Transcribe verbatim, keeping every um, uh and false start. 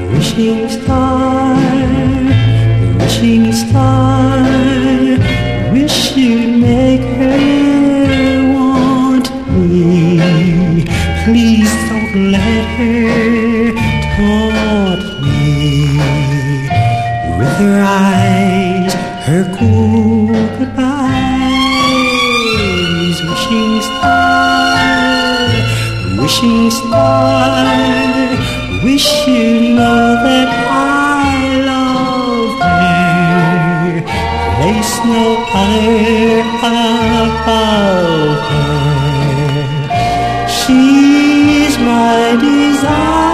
wishing star, wishing star, wish you'd make her want me. Please don't let her taunt me. With her eyes, her cool goodbyes, wishing star, wishing star, wish you know that I love her, place no other above her. She's my desire.